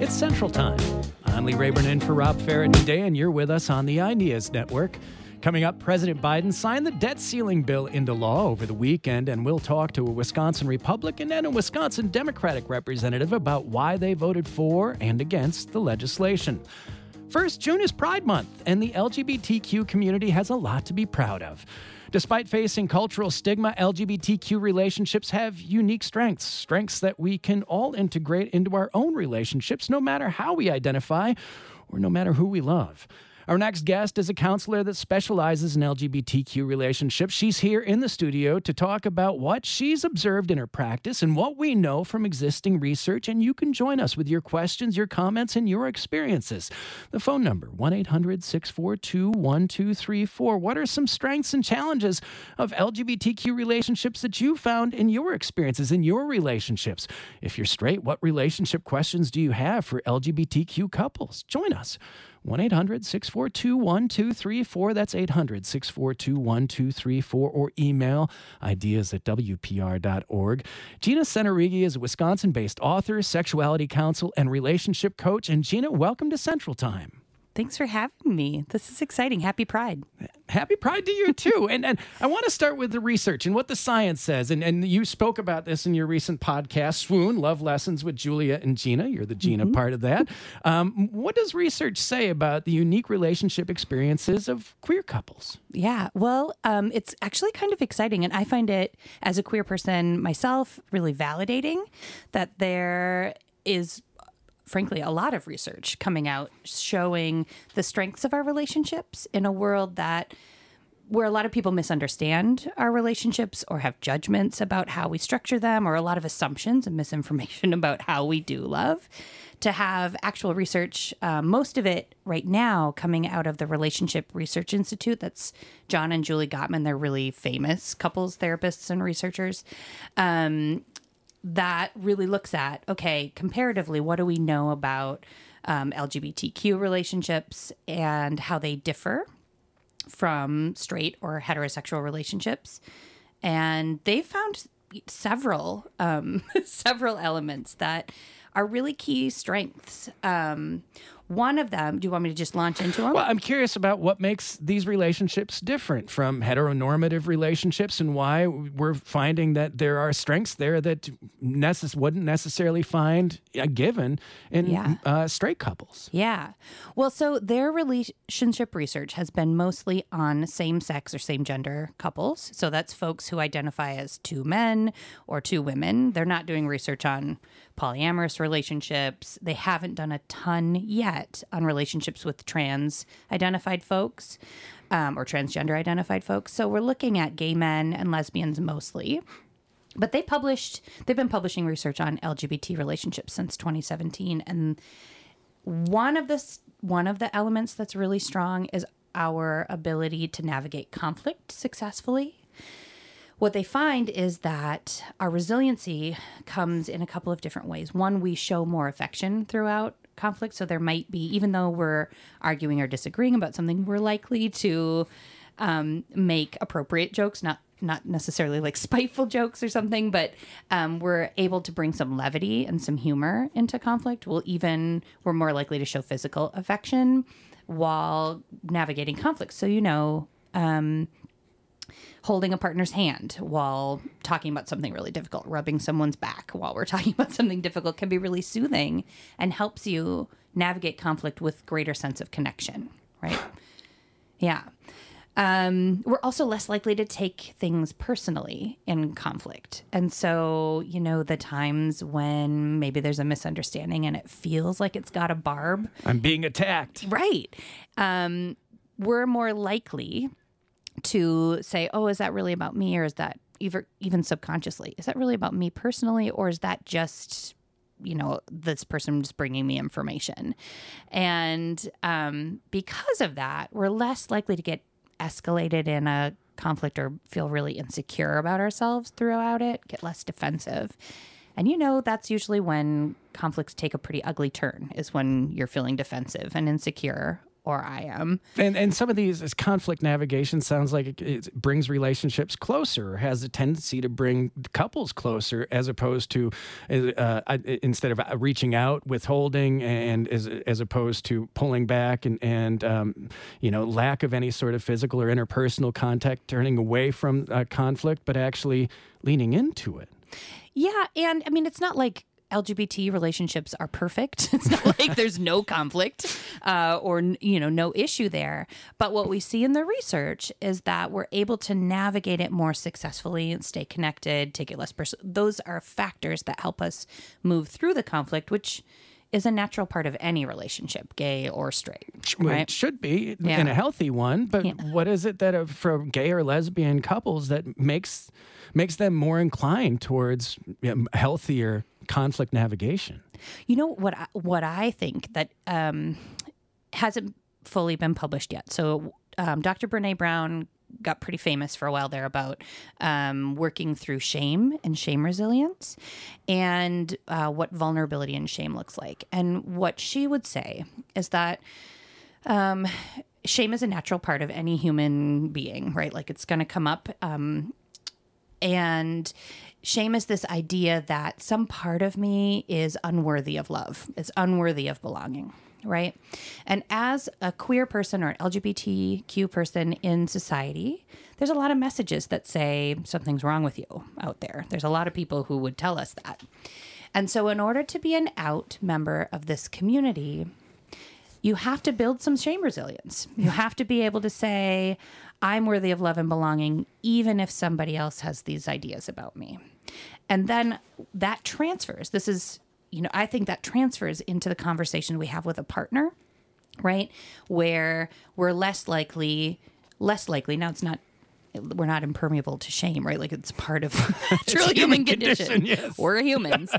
It's Central Time. I'm Lee Rayburn in for Rob Farrett today, and you're with us on the Ideas Network. Coming up, President Biden signed the debt ceiling bill into law over the weekend, and we'll talk to a Wisconsin Republican and a Wisconsin Democratic representative about why they voted for and against the legislation. First, June is Pride Month, and the LGBTQ community has a lot to be proud of. Despite facing cultural stigma, LGBTQ relationships have unique strengths that we can all integrate into our own relationships, no matter how we identify or no matter who we love. Our next guest is a counselor that specializes in LGBTQ relationships. She's here in the studio to talk about what she's observed in her practice and what we know from existing research. And you can join us with your questions, your comments, and your experiences. The phone number, 1-800-642-1234. What are some strengths and challenges of LGBTQ relationships that you found in your experiences, in your relationships? If you're straight, what relationship questions do you have for LGBTQ couples? Join us. 1-800-642-1234. That's 800-642-1234. Or email ideas@wpr.org. Gina Senerigi is a Wisconsin-based author, sexuality counsel, and relationship coach. And Gina, welcome to Central Time. Thanks for having me. This is exciting. Happy Pride. Happy Pride to you, too. and I want to start with the research and what the science says. And you spoke about this in your recent podcast, Swoon, Love Lessons with Julia and Gina. You're the Gina part of that. What does research say about the unique relationship experiences of queer couples? Yeah, well, it's actually kind of exciting. And I find it, as a queer person myself, really validating that there is, frankly, a lot of research coming out showing the strengths of our relationships in a world where a lot of people misunderstand our relationships or have judgments about how we structure them, or a lot of assumptions and misinformation about how we do love. To have actual research, most of it right now coming out of the Relationship Research Institute. That's John and Julie Gottman. They're really famous couples therapists and researchers. That really looks at, okay, comparatively, what do we know about LGBTQ relationships and how they differ from straight or heterosexual relationships. And they found several elements that are really key strengths. One of them, do you want me to just launch into them? Well, I'm curious about what makes these relationships different from heteronormative relationships and why we're finding that there are strengths there that wouldn't necessarily find a given in straight couples. Yeah. Well, so their relationship research has been mostly on same-sex or same-gender couples. So that's folks who identify as two men or two women. They're not doing research on polyamorous relationships. They haven't done a ton yet on relationships with trans-identified folks or transgender-identified folks. So we're looking at gay men and lesbians mostly. But they've been publishing research on LGBT relationships since 2017. And one of the elements that's really strong is our ability to navigate conflict successfully. What they find is that our resiliency comes in a couple of different ways. One, we show more affection throughout conflict. So there might be, even though we're arguing or disagreeing about something, we're likely to make appropriate jokes, not necessarily like spiteful jokes or something, but we're able to bring some levity and some humor into conflict. We're more likely to show physical affection while navigating conflict. So, holding a partner's hand while talking about something really difficult, rubbing someone's back while we're talking about something difficult can be really soothing and helps you navigate conflict with greater sense of connection, right? Yeah. We're also less likely to take things personally in conflict. And so, the times when maybe there's a misunderstanding and it feels like it's got a barb. I'm being attacked. Right. We're more likely to say, oh, is that really about me? Or is that even subconsciously, is that really about me personally? Or is that just, this person just bringing me information? And because of that, we're less likely to get escalated in a conflict or feel really insecure about ourselves throughout it, get less defensive. And that's usually when conflicts take a pretty ugly turn, is when you're feeling defensive and insecure or I am. And some of these, this conflict navigation sounds like it brings relationships closer, or has a tendency to bring couples closer, as opposed to instead of reaching out, withholding, and as opposed to pulling back and lack of any sort of physical or interpersonal contact, turning away from conflict, but actually leaning into it. Yeah, and I mean, it's not like LGBT relationships are perfect. It's not like there's no conflict or, no issue there. But what we see in the research is that we're able to navigate it more successfully and stay connected, take it less personal. Those are factors that help us move through the conflict, which is a natural part of any relationship, gay or straight. Right? It should be in a healthy one. But what is it that for gay or lesbian couples that makes them more inclined towards healthier conflict navigation? You know what I think that hasn't fully been published yet. So Dr. Brene Brown got pretty famous for a while there about working through shame and shame resilience and what vulnerability and shame looks like. And what she would say is that shame is a natural part of any human being, right? Like it's going to come up. And shame is this idea that some part of me is unworthy of love, is unworthy of belonging, right? And as a queer person or an LGBTQ person in society, there's a lot of messages that say something's wrong with you out there. There's a lot of people who would tell us that. And so in order to be an out member of this community, you have to build some shame resilience. You have to be able to say, I'm worthy of love and belonging, even if somebody else has these ideas about me. And then that transfers. This is, I think that transfers into the conversation we have with a partner, right? Where we're less likely, now we're not impermeable to shame, right? Like it's part of truly human condition. Yes. We're humans.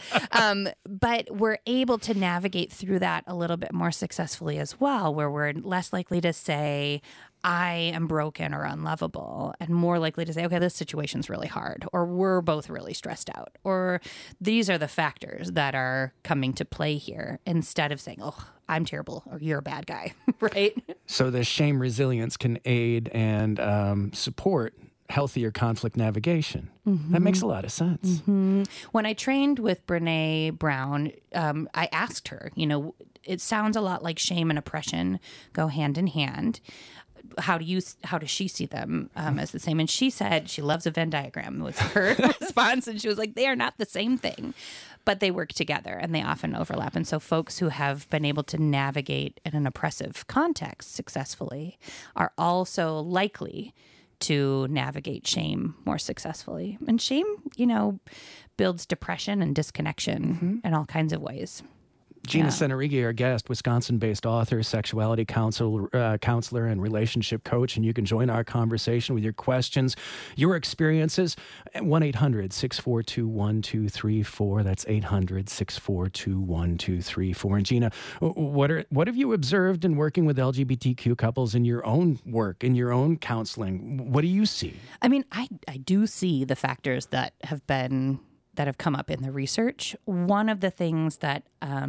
But we're able to navigate through that a little bit more successfully as well, where we're less likely to say, I am broken or unlovable, and more likely to say, okay, this situation's really hard, or we're both really stressed out, or these are the factors that are coming to play here, instead of saying, oh, I'm terrible, or you're a bad guy, right? So the shame resilience can aid and support healthier conflict navigation. Mm-hmm. That makes a lot of sense. Mm-hmm. When I trained with Brene Brown, I asked her, it sounds a lot like shame and oppression go hand in hand. How does she see them as the same? And she said she loves a Venn diagram was her response. And she was like, they are not the same thing, but they work together and they often overlap. And so folks who have been able to navigate in an oppressive context successfully are also likely to navigate shame more successfully. And shame, builds depression and disconnection in all kinds of ways. Gina Senerigi, our guest, Wisconsin-based author, sexuality counselor, and relationship coach. And you can join our conversation with your questions, your experiences at 1-800-642-1234. That's 800-642-1234. And Gina, what have you observed in working with LGBTQ couples in your own work, in your own counseling? What do you see? I mean, I do see the factors that have come up in the research. One of the things that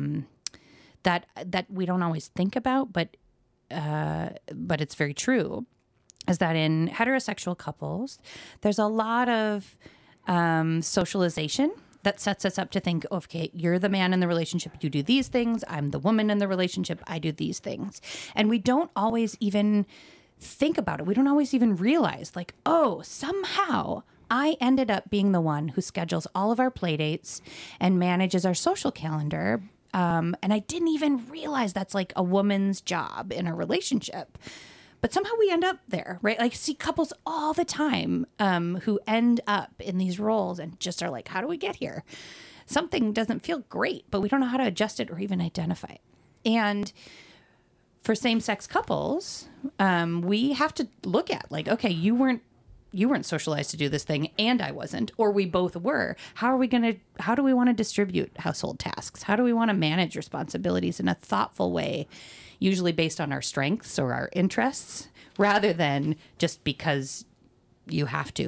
that we don't always think about, but it's very true, is that in heterosexual couples, there's a lot of socialization that sets us up to think, okay, you're the man in the relationship, you do these things. I'm the woman in the relationship, I do these things. And we don't always even think about it. We don't always even realize, like, oh, somehow I ended up being the one who schedules all of our play dates and manages our social calendar. And I didn't even realize that's like a woman's job in a relationship. But somehow we end up there, right? Like, see couples all the time who end up in these roles and just are like, how do we get here? Something doesn't feel great, but we don't know how to adjust it or even identify it. And for same-sex couples, we have to look at, like, okay, you weren't socialized to do this thing and I wasn't, or we both were. How do we want to distribute household tasks? How do we want to manage responsibilities in a thoughtful way, usually based on our strengths or our interests, rather than just because you have to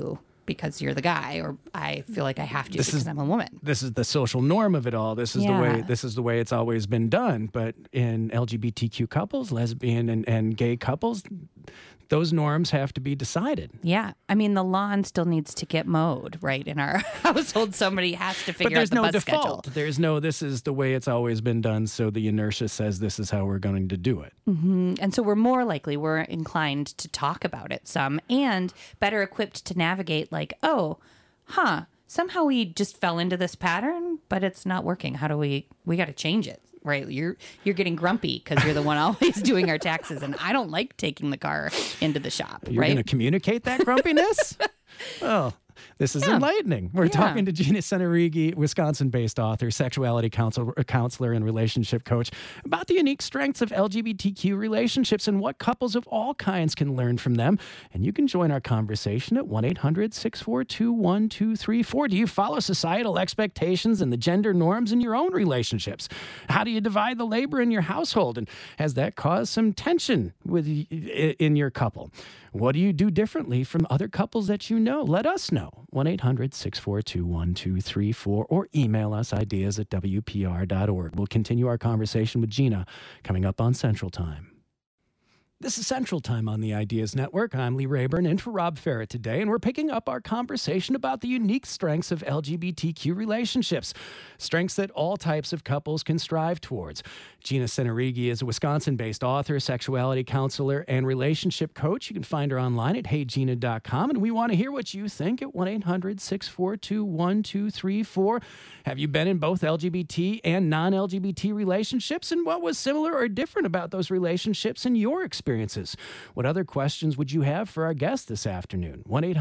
because you're the guy, or I feel like I have to because I'm a woman. This is the social norm of it all. This is the way it's always been done. But in LGBTQ couples, lesbian and gay couples, those norms have to be decided. Yeah. I mean, the lawn still needs to get mowed, right? In our household, somebody has to figure out the bus schedule. There's no, this is the way it's always been done, so the inertia says this is how we're going to do it. Mm-hmm. And so we're inclined to talk about it some, and better equipped to navigate somehow we just fell into this pattern, but it's not working. How do we got to change it? Right, you're getting grumpy because you're the one always doing our taxes, and I don't like taking the car into the shop. You're going to communicate that grumpiness? Well, this is enlightening. We're talking to Gina Senerighi, Wisconsin-based author, sexuality counselor, and relationship coach about the unique strengths of LGBTQ relationships and what couples of all kinds can learn from them. And you can join our conversation at 1-800-642-1234. Do you follow societal expectations and the gender norms in your own relationships? How do you divide the labor in your household? And has that caused some tension in your couple? What do you do differently from other couples that you know? Let us know. 1-800-642-1234 or email us ideas@wpr.org. We'll continue our conversation with Gina coming up on Central Time. This is Central Time on the Ideas Network. I'm Lee Rayburn in for Rob Ferrett today, and we're picking up our conversation about the unique strengths of LGBTQ relationships, strengths that all types of couples can strive towards. Gina Senerighi is a Wisconsin-based author, sexuality counselor, and relationship coach. You can find her online at heygina.com, and we want to hear what you think at 1-800-642-1234. Have you been in both LGBT and non-LGBT relationships, and what was similar or different about those relationships in your experiences? What other questions would you have for our guest this afternoon?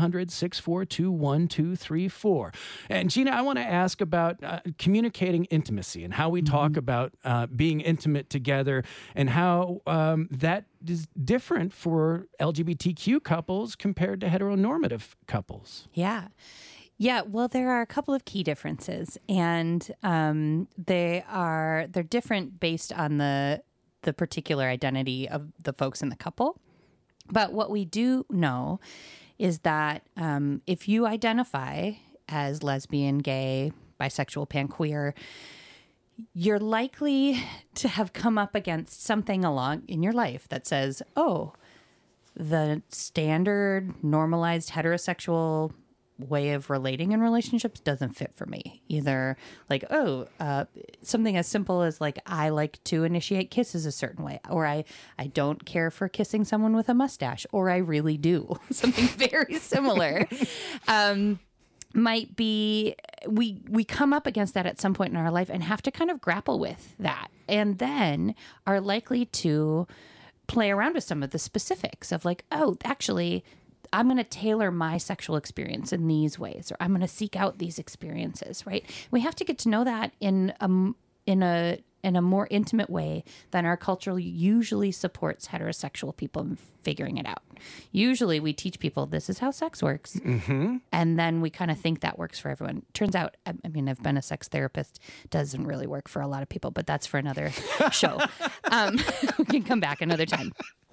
1-800-642-1234. And Gina, I want to ask about communicating intimacy and how we talk about being intimate together, and how that is different for LGBTQ couples compared to heteronormative couples. Yeah. Yeah, well, there are a couple of key differences, and they're different based on the particular identity of the folks in the couple. But what we do know is that if you identify as lesbian, gay, bisexual, panqueer, you're likely to have come up against something along in your life that says, oh, the standard normalized heterosexual way of relating in relationships doesn't fit for me. Either something as simple as I like to initiate kisses a certain way, or I don't care for kissing someone with a mustache, or I really do. Something very similar. Might be we come up against that at some point in our life and have to kind of grapple with that, and then are likely to play around with some of the specifics of actually I'm going to tailor my sexual experience in these ways, or I'm going to seek out these experiences, right? We have to get to know that in a more intimate way than our culture usually supports heterosexual people in figuring it out. Usually we teach people this is how sex works. Mm-hmm. And then we kind of think that works for everyone. Turns out, I mean, I've been a sex therapist. Doesn't really work for a lot of people, but that's for another show. We can come back another time.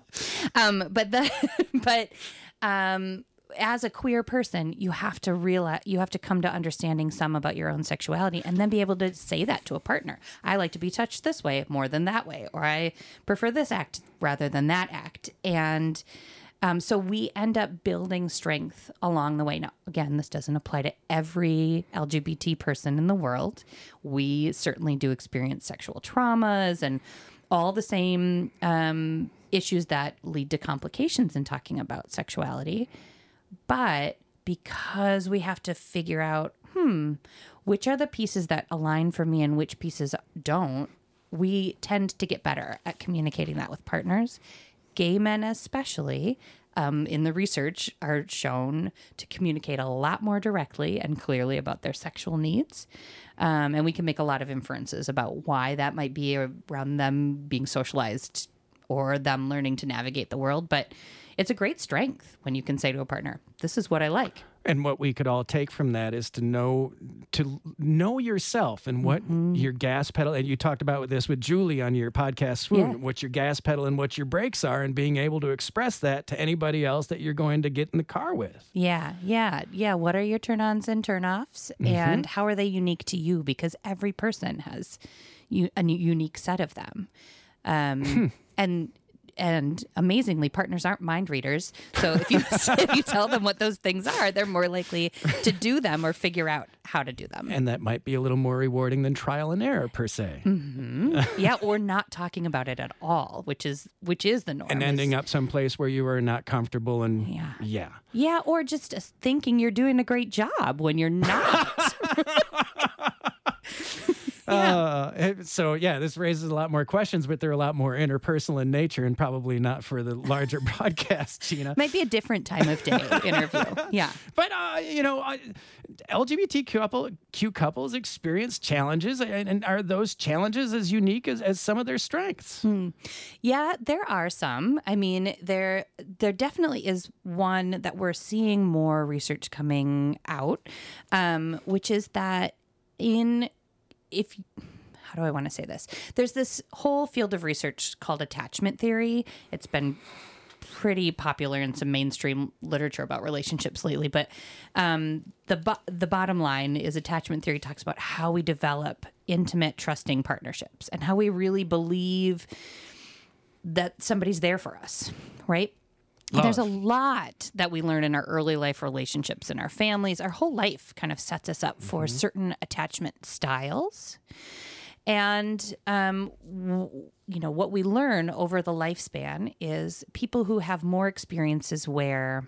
As a queer person, you have to come to understanding some about your own sexuality, and then be able to say that to a partner. I like to be touched this way more than that way, or I prefer this act rather than that act. And so we end up building strength along the way. Now, again, this doesn't apply to every LGBT person in the world. We certainly do experience sexual traumas and all the same issues that lead to complications in talking about sexuality. But because we have to figure out, which are the pieces that align for me and which pieces don't, we tend to get better at communicating that with partners. Gay men especially, in the research, are shown to communicate a lot more directly and clearly about their sexual needs. And we can make a lot of inferences about why that might be around them being socialized or them learning to navigate the world. But it's a great strength when you can say to a partner, this is what I like. And what we could all take from that is to know yourself and what your gas pedal, and you talked about this with Julie on your podcast, Swoon, what your gas pedal and what your brakes are, and being able to express that to anybody else that you're going to get in the car with. Yeah. What are your turn-ons and turn-offs, and how are they unique to you? Because every person has a unique set of them. And amazingly, partners aren't mind readers. So if you tell them what those things are, they're more likely to do them or figure out how to do them. And that might be a little more rewarding than trial and error, per se. Yeah, or not talking about it at all, which is the norm. And ending up someplace where you are not comfortable and Yeah, or just thinking you're doing a great job when you're not. This raises a lot more questions, but they're a lot more interpersonal in nature and probably not for the larger broadcast, Gina. Might be a different time of day interview. Yeah. But, LGBTQ couples experience challenges, and are those challenges as unique as some of their strengths? Yeah, there are some. I mean, there definitely is one that we're seeing more research coming out, which is that how do I want to say this? There's this whole field of research called attachment theory. It's been pretty popular in some mainstream literature about relationships lately. But the bottom line is attachment theory talks about how we develop intimate, trusting partnerships and how we really believe that somebody's there for us, right? There's a lot that we learn in our early life relationships in our families. Our whole life kind of sets us up for certain attachment styles. And, what we learn over the lifespan is people who have more experiences where,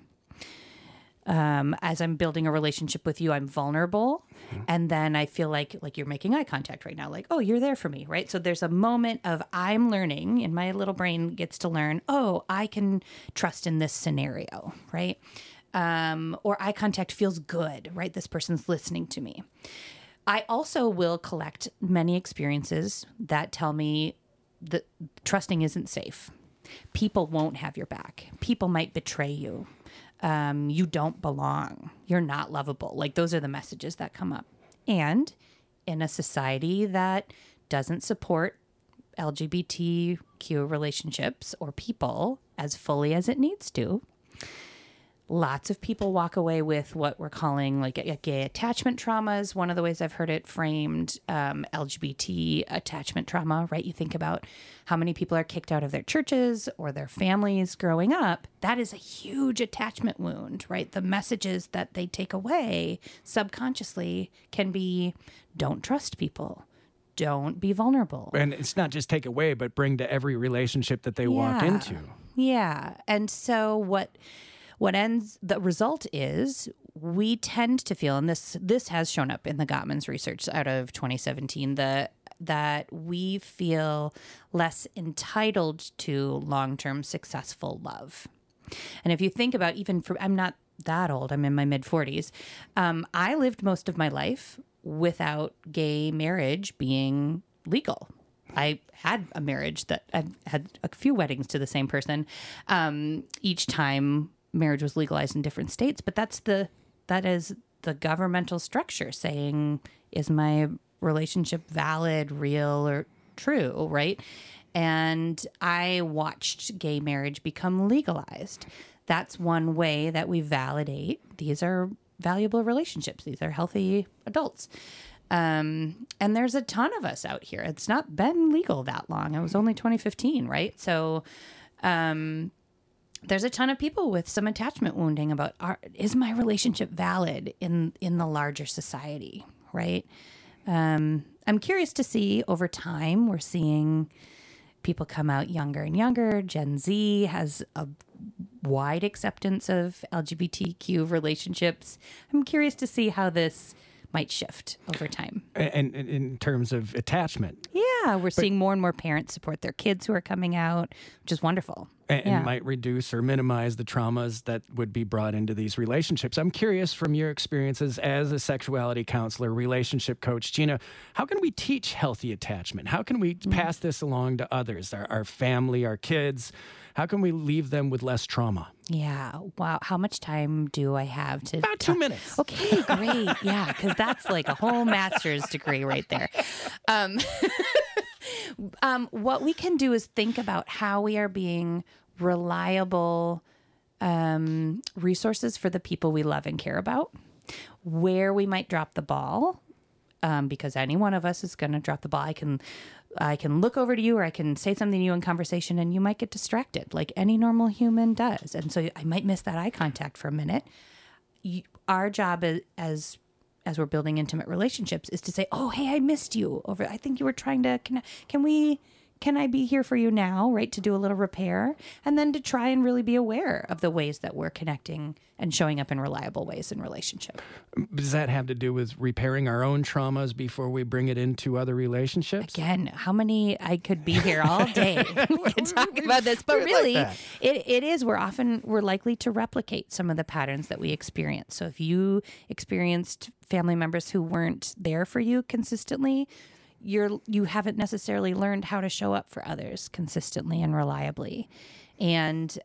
as I'm building a relationship with you, I'm vulnerable. And then I feel like you're making eye contact right now. Like, oh, you're there for me, right? So there's a moment of I'm learning, and my little brain gets to learn, oh, I can trust in this scenario, right? Or eye contact feels good, right? This person's listening to me. I also will collect many experiences that tell me that trusting isn't safe. People won't have your back. People might betray you. You don't belong. You're not lovable. Like, those are the messages that come up. And in a society that doesn't support LGBTQ relationships or people as fully as it needs to, lots of people walk away with what we're calling like a gay attachment trauma is one of the ways I've heard it framed. LGBT attachment trauma, right? You think about how many people are kicked out of their churches or their families growing up. That is a huge attachment wound, right? The messages that they take away subconsciously can be, don't trust people. Don't be vulnerable. And it's not just take away, but bring to every relationship that they walk into. Yeah. And so the result is we tend to feel, and this has shown up in the Gottman's research out of 2017, that we feel less entitled to long-term successful love. And if you think about, I'm not that old, I'm in my mid-40s. I lived most of my life without gay marriage being legal. I had a marriage that I've had a few weddings to the same person. Each time marriage was legalized in different states, but that is the governmental structure saying, is my relationship valid, real, or true, right? And I watched gay marriage become legalized. That's one way that we validate these are valuable relationships. These are healthy adults. And there's a ton of us out here. It's not been legal that long. It was only 2015, right? So, there's a ton of people with some attachment wounding about, is my relationship valid in the larger society, right? I'm curious to see over time, we're seeing people come out younger and younger. Gen Z has a wide acceptance of LGBTQ relationships. I'm curious to see how this might shift over time. And in terms of attachment. Yeah, we're seeing more and more parents support their kids who are coming out, which is wonderful. and might reduce or minimize the traumas that would be brought into these relationships. I'm curious, from your experiences as a sexuality counselor, relationship coach, Gina, how can we teach healthy attachment? How can we pass this along to others, our family, our kids? How can we leave them with less trauma? Yeah. Wow. How much time do I have to? About 2 minutes. Okay, great. Yeah, because that's like a whole master's degree right there. What we can do is think about how we are being reliable resources for the people we love and care about, where we might drop the ball, because any one of us is going to drop the ball. I can look over to you, or I can say something to you in conversation, and you might get distracted like any normal human does. And so I might miss that eye contact for a minute. Our job as we're building intimate relationships is to say, oh, hey, I missed you over. I think you were trying to connect. Can I be here for you now, right? To do a little repair, and then to try and really be aware of the ways that we're connecting and showing up in reliable ways in relationship. Does that have to do with repairing our own traumas before we bring it into other relationships? Again, how many, I could be here all day. We could talk about this, but really, like it is, we're likely to replicate some of the patterns that we experience. So if you experienced family members who weren't there for you consistently, you haven't necessarily learned how to show up for others consistently and reliably. And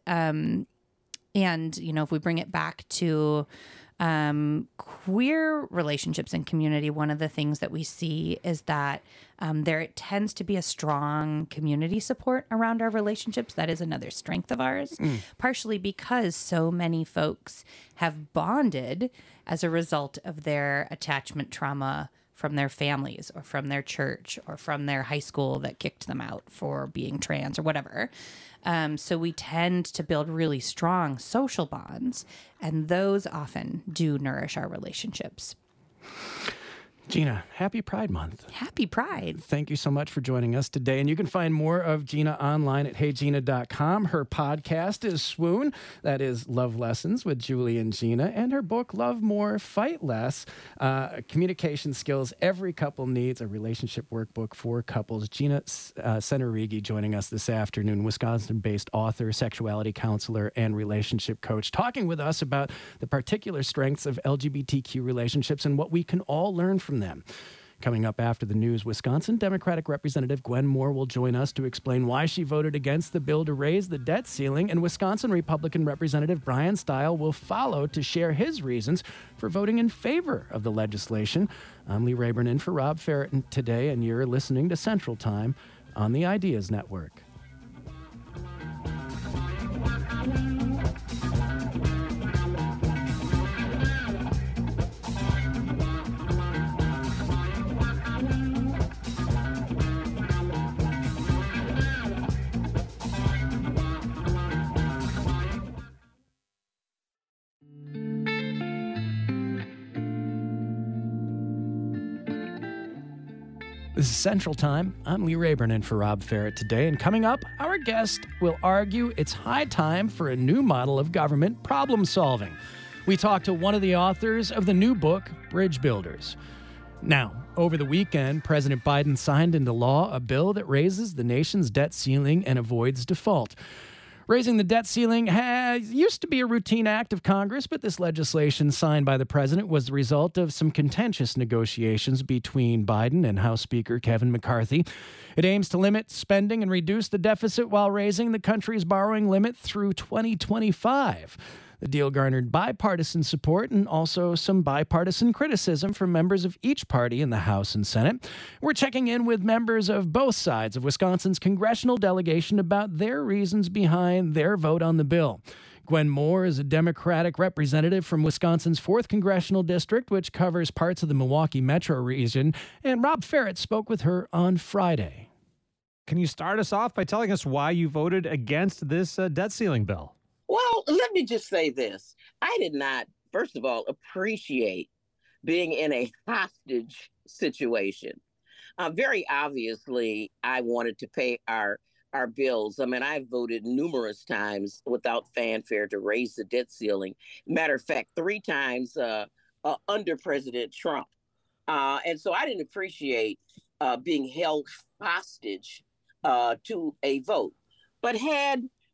if we bring it back to queer relationships and community, one of the things that we see is that there tends to be a strong community support around our relationships. That is another strength of ours, partially because so many folks have bonded as a result of their attachment trauma from their families or from their church or from their high school that kicked them out for being trans or whatever. So we tend to build really strong social bonds, and those often do nourish our relationships. Gina, happy Pride Month. Happy Pride. Thank you so much for joining us today. And you can find more of Gina online at heygina.com. Her podcast is Swoon. That is Love Lessons with Julie and Gina. And her book, Love More, Fight Less, communication skills every couple needs, a relationship workbook for couples. Gina Senerighi joining us this afternoon, Wisconsin-based author, sexuality counselor, and relationship coach, talking with us about the particular strengths of LGBTQ relationships and what we can all learn from them. Coming up after the news, Wisconsin Democratic Representative Gwen Moore will join us to explain why she voted against the bill to raise the debt ceiling, and Wisconsin Republican Representative Brian Stile will follow to share his reasons for voting in favor of the legislation. I'm Lee Rayburn in for Rob Ferreton today, and you're listening to Central Time on the Ideas Network. This is Central Time. I'm Lee Rayburn in for Rob Ferret today. And coming up, our guest will argue it's high time for a new model of government problem solving. We talked to one of the authors of the new book, Bridge Builders. Now, over the weekend, President Biden signed into law a bill that raises the nation's debt ceiling and avoids default. Raising the debt ceiling used to be a routine act of Congress, but this legislation signed by the president was the result of some contentious negotiations between Biden and House Speaker Kevin McCarthy. It aims to limit spending and reduce the deficit while raising the country's borrowing limit through 2025. The deal garnered bipartisan support and also some bipartisan criticism from members of each party in the House and Senate. We're checking in with members of both sides of Wisconsin's congressional delegation about their reasons behind their vote on the bill. Gwen Moore is a Democratic representative from Wisconsin's 4th Congressional District, which covers parts of the Milwaukee metro region, and Rob Ferret spoke with her on Friday. Can you start us off by telling us why you voted against this debt ceiling bill? Well, let me just say this. I did not, first of all, appreciate being in a hostage situation. Very obviously, I wanted to pay our bills. I mean, I voted numerous times without fanfare to raise the debt ceiling. Matter of fact, 3 times under President Trump. And so I didn't appreciate being held hostage to a vote. But had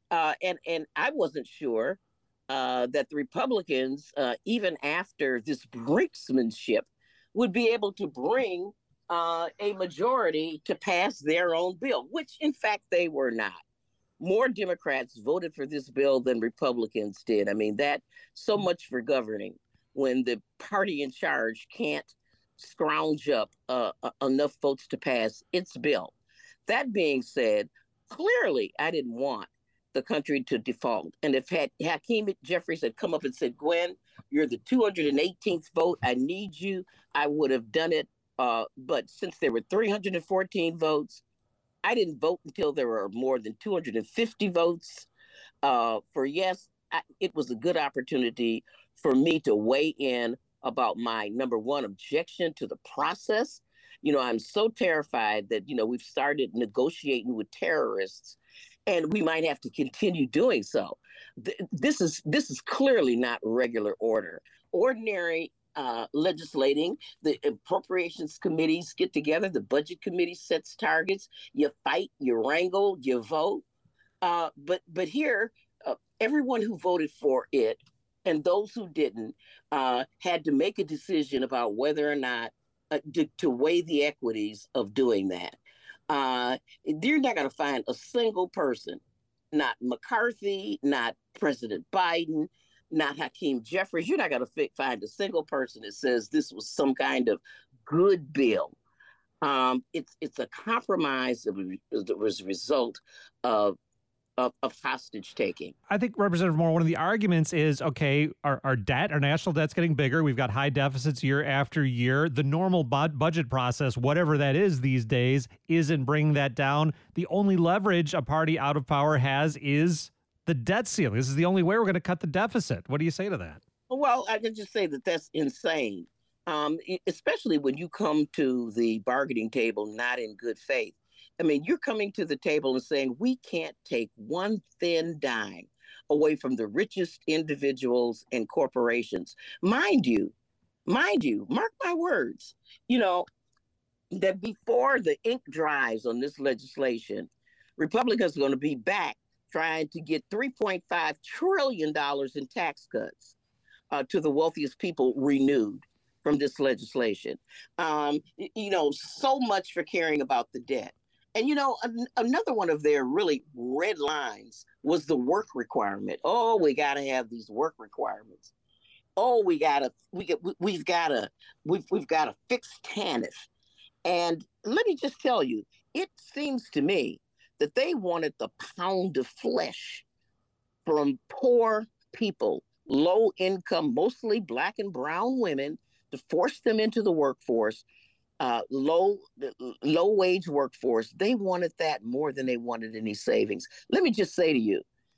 And I wasn't sure that the Republicans, even after this brinksmanship, would be able to bring a majority to pass their own bill, which in fact they were not. More Democrats voted for this bill than Republicans did. I mean, that so much for governing when the party in charge can't scrounge up enough votes to pass its bill. That being said, clearly I didn't want the country to default. And if Hakeem Jeffries had come up and said, Gwen, you're the 218th vote, I need you, I would have done it. But since there were 314 votes, I didn't vote until there were more than 250 votes for yes. It was a good opportunity for me to weigh in about my number one objection to the process. I'm so terrified that, we've started negotiating with terrorists and we might have to continue doing so. This is clearly not regular order. Ordinary legislating, the appropriations committees get together, the budget committee sets targets, you fight, you wrangle, you vote. But here, everyone who voted for it and those who didn't had to make a decision about whether or not to weigh the equities of doing that. You're not going to find a single person, not McCarthy, not President Biden, not Hakeem Jeffries. You're not going to find a single person that says this was some kind of good bill. It's a compromise that was a result of hostage taking. I think, Representative Moore, one of the arguments is, okay, our debt, our national debt's getting bigger. We've got high deficits year after year. The normal budget process, whatever that is these days, isn't bringing that down. The only leverage a party out of power has is the debt ceiling. This is the only way we're going to cut the deficit. What do you say to that? Well, I can just say that that's insane, especially when you come to the bargaining table not in good faith. I mean, you're coming to the table and saying, we can't take one thin dime away from the richest individuals and corporations. Mind you, mark my words, that before the ink dries on this legislation, Republicans are going to be back trying to get $3.5 trillion in tax cuts to the wealthiest people renewed from this legislation. So much for caring about the debt. And, another one of their really red lines was the work requirement. Oh, we got to have these work requirements. Oh, we've got to fix TANF. And let me just tell you, it seems to me that they wanted the pound of flesh from poor people, low income, mostly Black and brown women, to force them into the workforce. Low wage workforce. They wanted that more than they wanted any savings. Let me just say to you,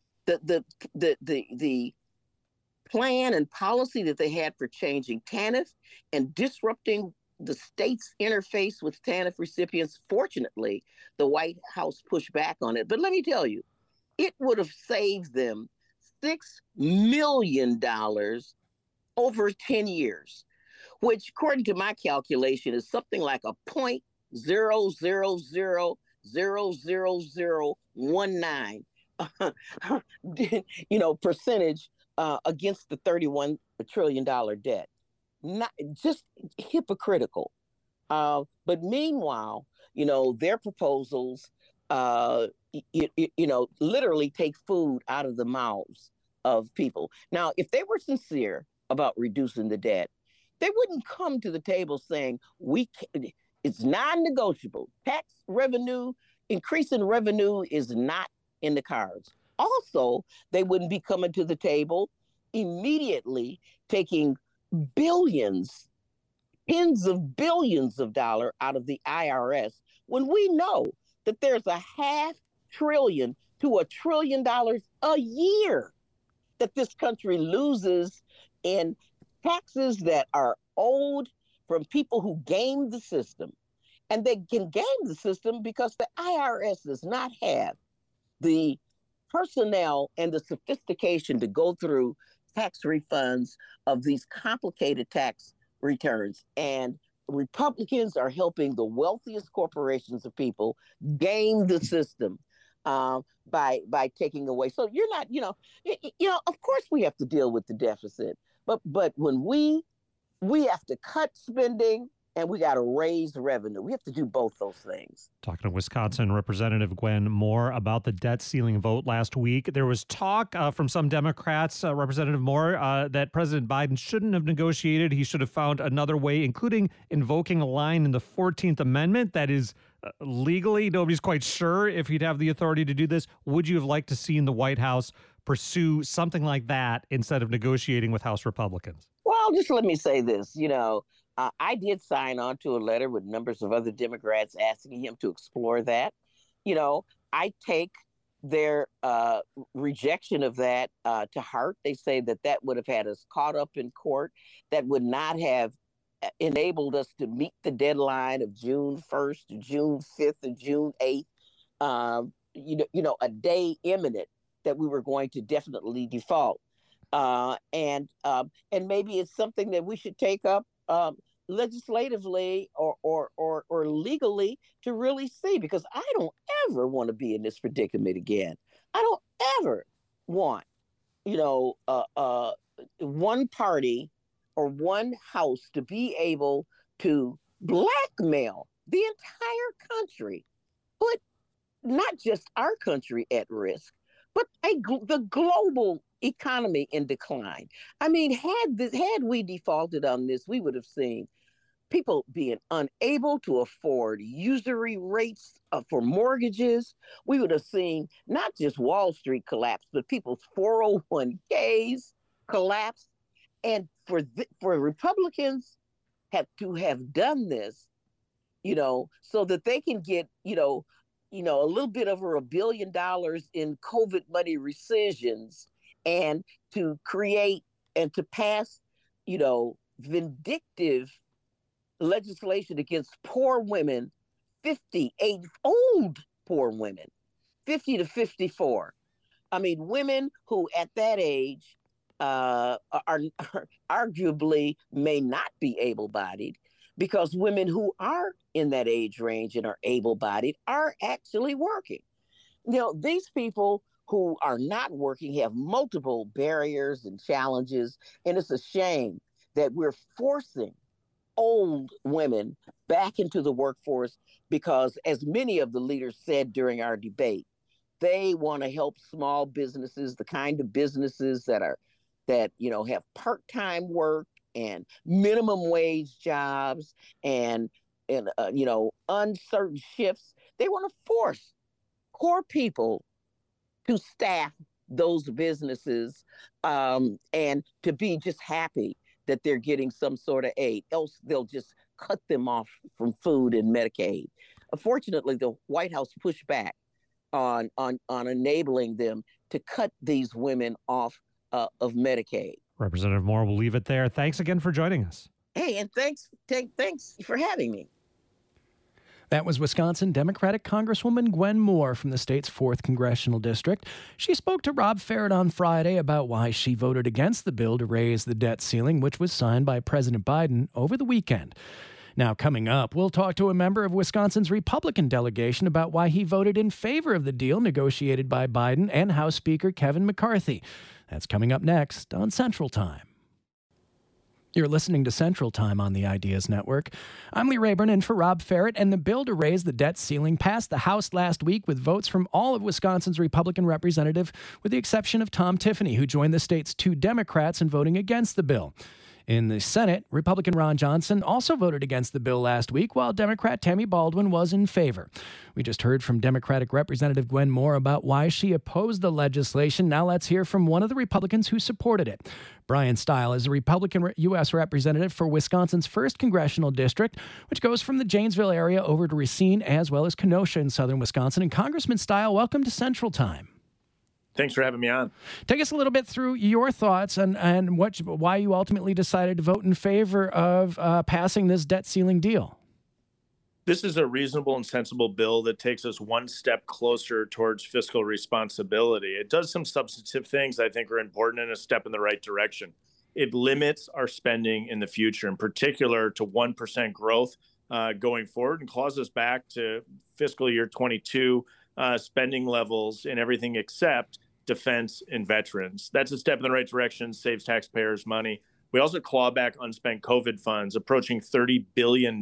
the plan and policy that they had for changing TANF and disrupting the state's interface with TANF recipients. Fortunately, the White House pushed back on it. But let me tell you, it would have saved them $6 million over 10 years. Which, according to my calculation, is something like a 0.0000019, percentage against the $31 trillion debt. Not just hypocritical. But meanwhile, their proposals, literally take food out of the mouths of people. Now, if they were sincere about reducing the debt, they wouldn't come to the table saying it's non-negotiable. Tax revenue, increasing revenue is not in the cards. Also, they wouldn't be coming to the table immediately taking billions, tens of billions of dollars out of the IRS when we know that there's $500 billion to $1 trillion a year that this country loses in taxes that are owed from people who game the system. And they can game the system because the IRS does not have the personnel and the sophistication to go through tax refunds of these complicated tax returns. And Republicans are helping the wealthiest corporations of people game the system. by taking away. So you're not, of course we have to deal with the deficit, but when we have to cut spending and we got to raise revenue. We have to do both those things. Talking to Wisconsin Representative Gwen Moore about the debt ceiling vote last week. There was talk from some Democrats, Representative Moore, that President Biden shouldn't have negotiated. He should have found another way, including invoking a line in the 14th Amendment that is legally, nobody's quite sure if he'd have the authority to do this. Would you have liked to see in the White House pursue something like that instead of negotiating with House Republicans? Well, just let me say this, I did sign on to a letter with numbers of other Democrats asking him to explore that. I take their rejection of that to heart. They say that would have had us caught up in court, that would not have enabled us to meet the deadline of June 1st or June 5th or June 8th, a day imminent that we were going to definitely default. And maybe it's something that we should take up legislatively or legally to really see, because I don't ever want to be in this predicament again. I don't ever want, one party or one house to be able to blackmail the entire country, put not just our country at risk, but the global economy in decline. I mean, had we defaulted on this, we would have seen people being unable to afford usury rates for mortgages. We would have seen not just Wall Street collapse, but people's 401ks collapse. And for Republicans have done this, so that they can get, a little bit over $1 billion in COVID money rescissions, and to create and to pass, vindictive legislation against poor women, old poor women, 50 to 54. I mean, women who at that age are arguably may not be able-bodied, because women who are in that age range and are able-bodied are actually working. These people who are not working have multiple barriers and challenges, and it's a shame that we're forcing old women back into the workforce, because, as many of the leaders said during our debate, they want to help small businesses, the kind of businesses that have part-time work and minimum wage jobs and uncertain shifts. They want to force poor people to staff those businesses, and to be just happy that they're getting some sort of aid. Else they'll just cut them off from food and Medicaid. Unfortunately, the White House pushed back on enabling them to cut these women off of Medicaid. Representative Moore, we'll leave it there. Thanks again for joining us. Hey, and thanks for having me. That was Wisconsin Democratic Congresswoman Gwen Moore from the state's 4th Congressional District. She spoke to Rob Ferret on Friday about why she voted against the bill to raise the debt ceiling, which was signed by President Biden over the weekend. Now, coming up, we'll talk to a member of Wisconsin's Republican delegation about why he voted in favor of the deal negotiated by Biden and House Speaker Kevin McCarthy. That's coming up next on Central Time. You're listening to Central Time on the Ideas Network. I'm Lee Rayburn in for Rob Ferret, and the bill to raise the debt ceiling passed the House last week with votes from all of Wisconsin's Republican representatives, with the exception of Tom Tiffany, who joined the state's 2 Democrats in voting against the bill. In the Senate, Republican Ron Johnson also voted against the bill last week, while Democrat Tammy Baldwin was in favor. We just heard from Democratic Representative Gwen Moore about why she opposed the legislation. Now let's hear from one of the Republicans who supported it. Brian Stile is a Republican U.S. Representative for Wisconsin's 1st Congressional District, which goes from the Janesville area over to Racine as well as Kenosha in southern Wisconsin. And Congressman Stile, welcome to Central Time. Thanks for having me on. Take us a little bit through your thoughts and why you ultimately decided to vote in favor of passing this debt ceiling deal. This is a reasonable and sensible bill that takes us one step closer towards fiscal responsibility. It does some substantive things I think are important and a step in the right direction. It limits our spending in the future, in particular to 1% growth going forward, and claws us back to fiscal year 22 spending levels in everything except defense and veterans. That's a step in the right direction, saves taxpayers money. We also claw back unspent COVID funds, approaching $30 billion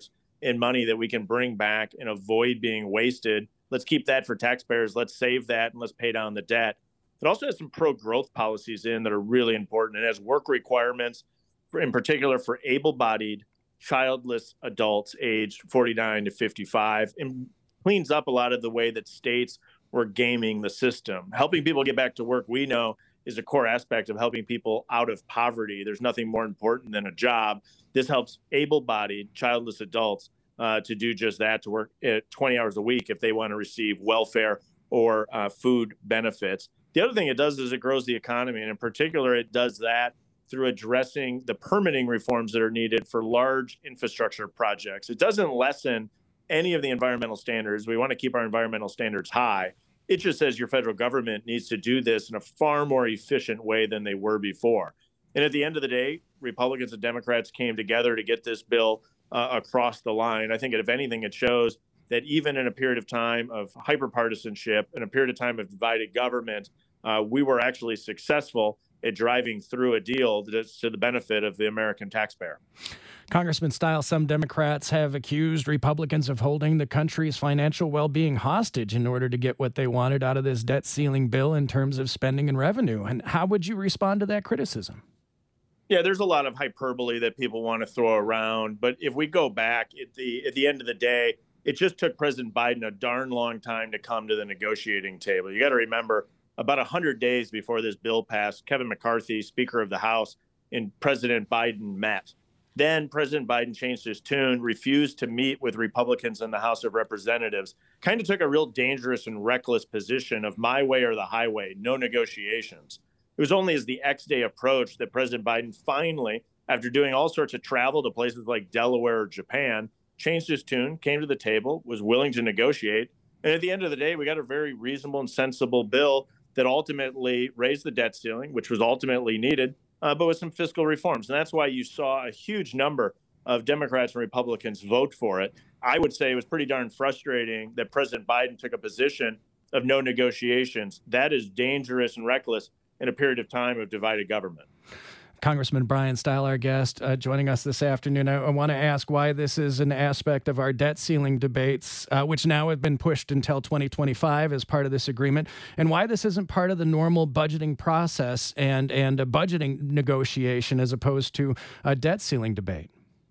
in money that we can bring back and avoid being wasted. Let's keep that for taxpayers. Let's save that and let's pay down the debt. It also has some pro-growth policies in that are really important. It has work requirements, in particular for able-bodied, childless adults aged 49 to 55, and cleans up a lot of the way that states were gaming the system. Helping people get back to work, we know, is a core aspect of helping people out of poverty. There's nothing more important than a job. This helps able-bodied, childless adults to do just that, to work 20 hours a week if they want to receive welfare or food benefits. The other thing it does is it grows the economy, and in particular, it does that through addressing the permitting reforms that are needed for large infrastructure projects. It doesn't lessen any of the environmental standards. We want to keep our environmental standards high. It just says your federal government needs to do this in a far more efficient way than they were before. And at the end of the day, Republicans and Democrats came together to get this bill across the line. I think if anything, it shows that even in a period of time of hyperpartisanship and a period of time of divided government, we were actually successful at driving through a deal that's to the benefit of the American taxpayer. Congressman Stiles, some Democrats have accused Republicans of holding the country's financial well-being hostage in order to get what they wanted out of this debt ceiling bill in terms of spending and revenue. And how would you respond to that criticism? Yeah, there's a lot of hyperbole that people want to throw around. But if we go back at the end of the day, it just took President Biden a darn long time to come to the negotiating table. You got to remember, about 100 days before this bill passed, Kevin McCarthy, Speaker of the House, and President Biden met. Then President Biden changed his tune, refused to meet with Republicans in the House of Representatives, kind of took a real dangerous and reckless position of my way or the highway, no negotiations. It was only as the X day approached that President Biden finally, after doing all sorts of travel to places like Delaware or Japan, changed his tune, came to the table, was willing to negotiate. And at the end of the day, we got a very reasonable and sensible bill that ultimately raised the debt ceiling, which was ultimately needed, but with some fiscal reforms. And that's why you saw a huge number of Democrats and Republicans vote for it. I would say it was pretty darn frustrating that President Biden took a position of no negotiations. That is dangerous and reckless in a period of time of divided government. Congressman Brian Stiles, our guest, joining us this afternoon. I want to ask why this is an aspect of our debt ceiling debates, which now have been pushed until 2025 as part of this agreement, and why this isn't part of the normal budgeting process and a budgeting negotiation as opposed to a debt ceiling debate.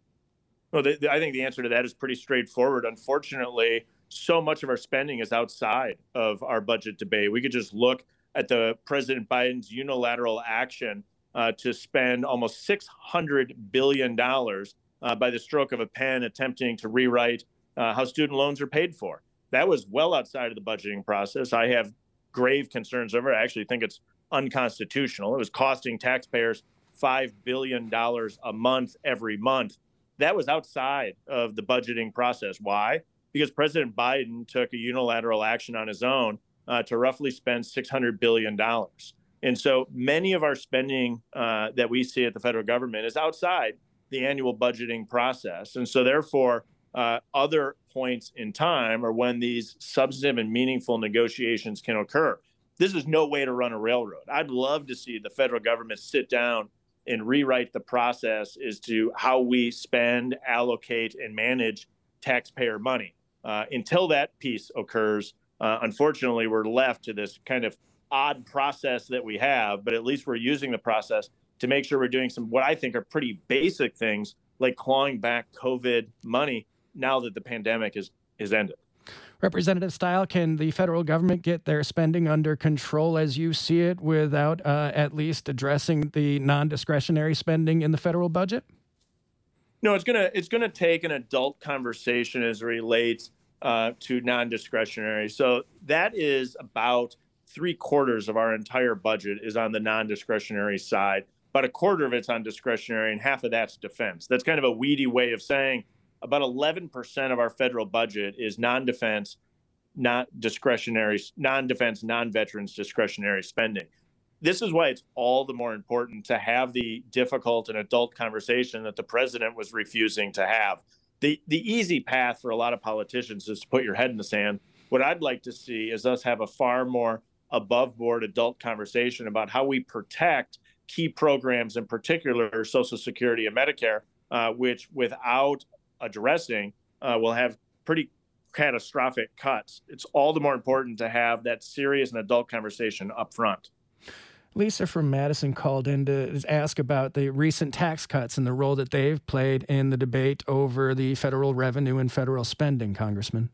Well, I think the answer to that is pretty straightforward. Unfortunately, so much of our spending is outside of our budget debate. We could just look at the President Biden's unilateral action to spend almost $600 billion by the stroke of a pen, attempting to rewrite how student loans are paid for. That was well outside of the budgeting process. I have grave concerns over it. I actually think it's unconstitutional. It was costing taxpayers $5 billion a month every month. That was outside of the budgeting process. Why? Because President Biden took a unilateral action on his own to roughly spend $600 billion. And so many of our spending that we see at the federal government is outside the annual budgeting process. And so therefore, other points in time are when these substantive and meaningful negotiations can occur. This is no way to run a railroad. I'd love to see the federal government sit down and rewrite the process as to how we spend, allocate, and manage taxpayer money. Until that piece occurs, unfortunately, we're left to this kind of odd process that we have, but at least we're using the process to make sure we're doing some what I think are pretty basic things like clawing back COVID money now that the pandemic is ended. Representative Stiles, can the federal government get their spending under control as you see it without at least addressing the non-discretionary spending in the federal budget? No, it's gonna take an adult conversation as it relates to non-discretionary. So that is about 3/4 of our entire budget is on the non-discretionary side. About 1/4 of it's on discretionary, and half of that's defense. That's kind of a weedy way of saying about 11% of our federal budget is non-defense, not discretionary, non-defense, non-veterans discretionary spending. This is why it's all the more important to have the difficult and adult conversation that the president was refusing to have. The easy path for a lot of politicians is to put your head in the sand What I'd like to see is us have a far more above board adult conversation about how we protect key programs, in particular Social Security and Medicare, which without addressing will have pretty catastrophic cuts. It's all the more important to have that serious and adult conversation up front. Lisa from Madison called in to ask about the recent tax cuts and the role that they've played in the debate over the federal revenue and federal spending, Congressman.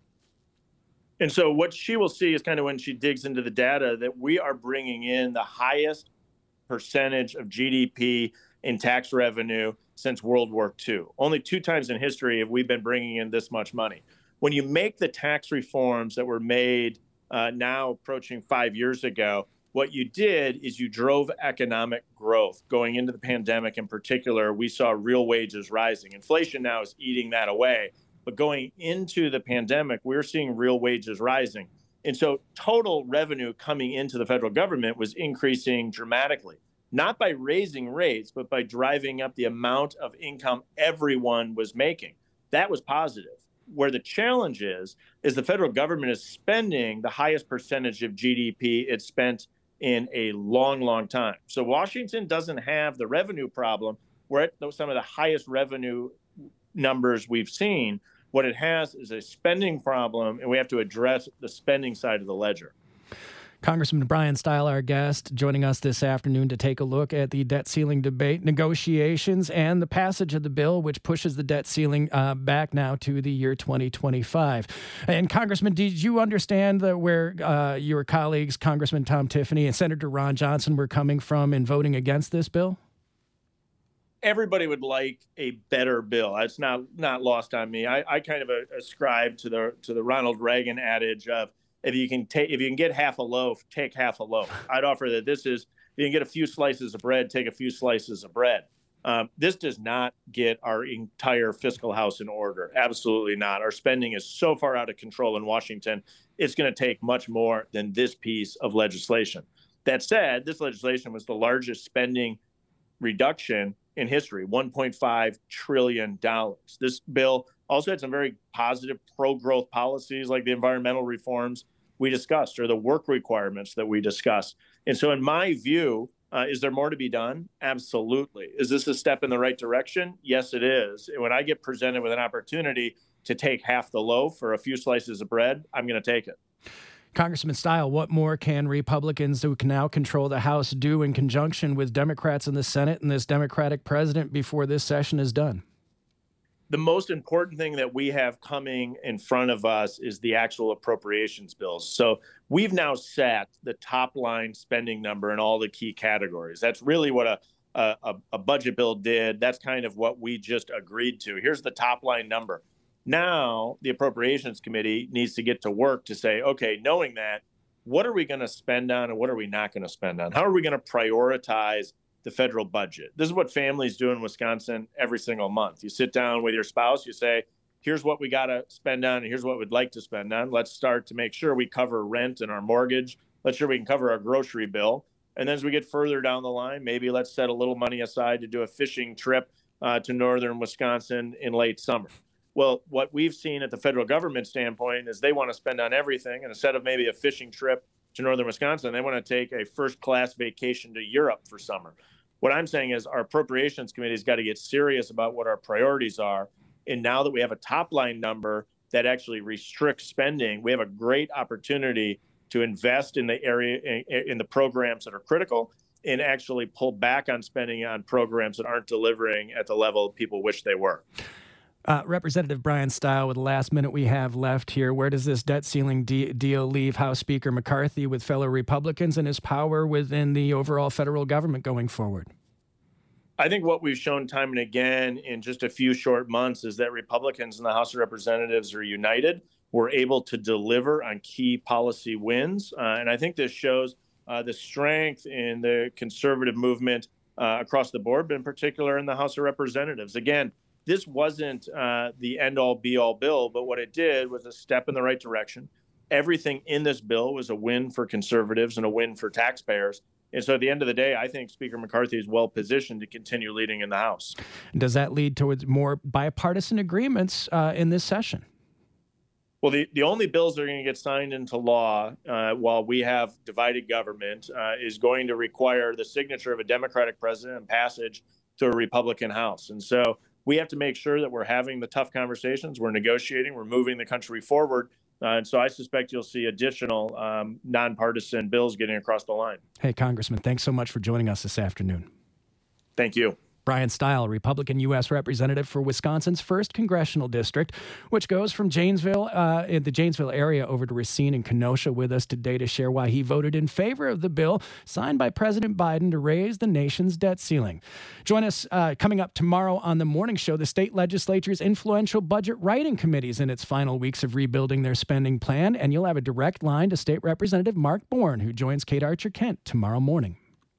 And so what she will see is kind of when she digs into the data that we are bringing in the highest percentage of GDP in tax revenue since World War II. Only 2 times in history have we been bringing in this much money. When you make the tax reforms that were made now approaching 5 years ago, what you did is you drove economic growth. Going into the pandemic in particular, we saw real wages rising. Inflation now is eating that away. But going into the pandemic, we're seeing real wages rising. And so total revenue coming into the federal government was increasing dramatically, not by raising rates, but by driving up the amount of income everyone was making. That was positive. Where the challenge is the federal government is spending the highest percentage of GDP it's spent in a long, long time. So Washington doesn't have the revenue problem. We're at some of the highest revenue numbers we've seen. What it has is a spending problem, and we have to address the spending side of the ledger. Congressman Brian Stile, our guest, joining us this afternoon to take a look at the debt ceiling debate, negotiations, and the passage of the bill, which pushes the debt ceiling back now to the year 2025. And Congressman, did you understand where your colleagues, Congressman Tom Tiffany and Senator Ron Johnson, were coming from in voting against this bill? Everybody would like a better bill. It's not lost on me. I kind of ascribe to the Ronald Reagan adage of, if you can get half a loaf, take half a loaf. I'd offer that this is, you can get a few slices of bread, take a few slices of bread. This does not get our entire fiscal house in order. Absolutely not. Our spending is so far out of control in Washington. It's going to take much more than this piece of legislation. That said, this legislation was the largest spending reduction in history, $1.5 trillion. This bill also had some very positive pro-growth policies like the environmental reforms we discussed or the work requirements that we discussed. And so in my view, is there more to be done? Absolutely. Is this a step in the right direction? Yes, it is. And when I get presented with an opportunity to take half the loaf or a few slices of bread, I'm going to take it. Congressman Stile, what more can Republicans who can now control the House do in conjunction with Democrats in the Senate and this Democratic president before this session is done? The most important thing that we have coming in front of us is the actual appropriations bills. So we've now set the top line spending number in all the key categories. That's really what a budget bill did. That's kind of what we just agreed to. Here's the top line number. Now the Appropriations Committee needs to get to work to say, okay, knowing that, what are we going to spend on and what are we not going to spend on? How are we going to prioritize the federal budget? This is what families do in Wisconsin every single month. You sit down with your spouse, you say, here's what we got to spend on, and here's what we'd like to spend on. Let's start to make sure we cover rent and our mortgage. Let's sure we can cover our grocery bill. And then as we get further down the line, maybe let's set a little money aside to do a fishing trip to northern Wisconsin in late summer. Well, what we've seen at the federal government standpoint is they want to spend on everything. And instead of maybe a fishing trip to northern Wisconsin, they want to take a first-class vacation to Europe for summer. What I'm saying is our Appropriations Committee's got to get serious about what our priorities are. And now that we have a top-line number that actually restricts spending, we have a great opportunity to invest in the area, in the programs that are critical, and actually pull back on spending on programs that aren't delivering at the level people wish they were. Representative Brian Stile, with the last minute we have left here, where does this debt ceiling deal leave House Speaker McCarthy with fellow Republicans and his power within the overall federal government going forward? I think what we've shown time and again in just a few short months is that Republicans in the House of Representatives are united. We're able to deliver on key policy wins. And I think this shows the strength in the conservative movement across the board, but in particular in the House of Representatives. Again, this wasn't the end-all, be-all bill, but what it did was a step in the right direction. Everything in this bill was a win for conservatives and a win for taxpayers. And so at the end of the day, I think Speaker McCarthy is well positioned to continue leading in the House. Does that lead towards more bipartisan agreements in this session? Well, the only bills that are going to get signed into law while we have divided government is going to require the signature of a Democratic president and passage to a Republican House. And so we have to make sure that we're having the tough conversations, we're negotiating, we're moving the country forward. And so I suspect you'll see additional nonpartisan bills getting across the line. Hey, Congressman, thanks so much for joining us this afternoon. Thank you. Brian Stile, Republican U.S. Representative for Wisconsin's 1st Congressional District, which goes from Janesville, in the Janesville area, over to Racine and Kenosha, with us today to share why he voted in favor of the bill signed by President Biden to raise the nation's debt ceiling. Join us coming up tomorrow on the morning show. The state legislature's influential budget writing committee is in its final weeks of rebuilding their spending plan, and you'll have a direct line to State Representative Mark Bourne, who joins Kate Archer-Kent tomorrow morning.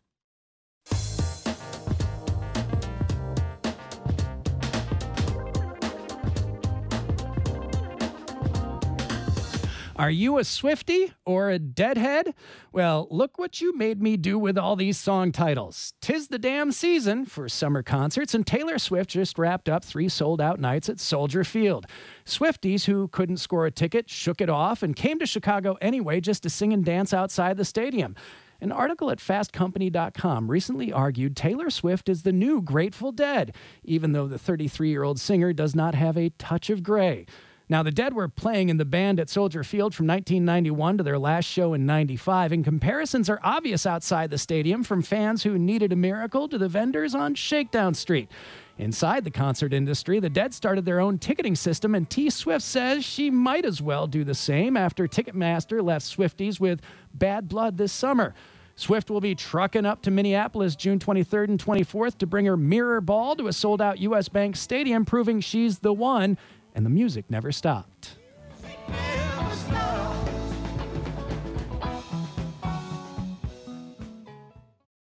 Are you a Swiftie or a Deadhead? Well, look what you made me do with all these song titles. 'Tis the damn season for summer concerts, and Taylor Swift just wrapped up 3 sold-out nights at Soldier Field. Swifties who couldn't score a ticket shook it off and came to Chicago anyway just to sing and dance outside the stadium. An article at fastcompany.com recently argued Taylor Swift is the new Grateful Dead, even though the 33-year-old singer does not have a touch of gray. Now, the Dead were playing in the band at Soldier Field from 1991 to their last show in 95, and comparisons are obvious outside the stadium, from fans who needed a miracle to the vendors on Shakedown Street. Inside the concert industry, the Dead started their own ticketing system, and T. Swift says she might as well do the same after Ticketmaster left Swifties with bad blood this summer. Swift will be trucking up to Minneapolis June 23rd and 24th to bring her Mirror Ball to a sold-out U.S. Bank Stadium, proving she's the one, and the music never stopped.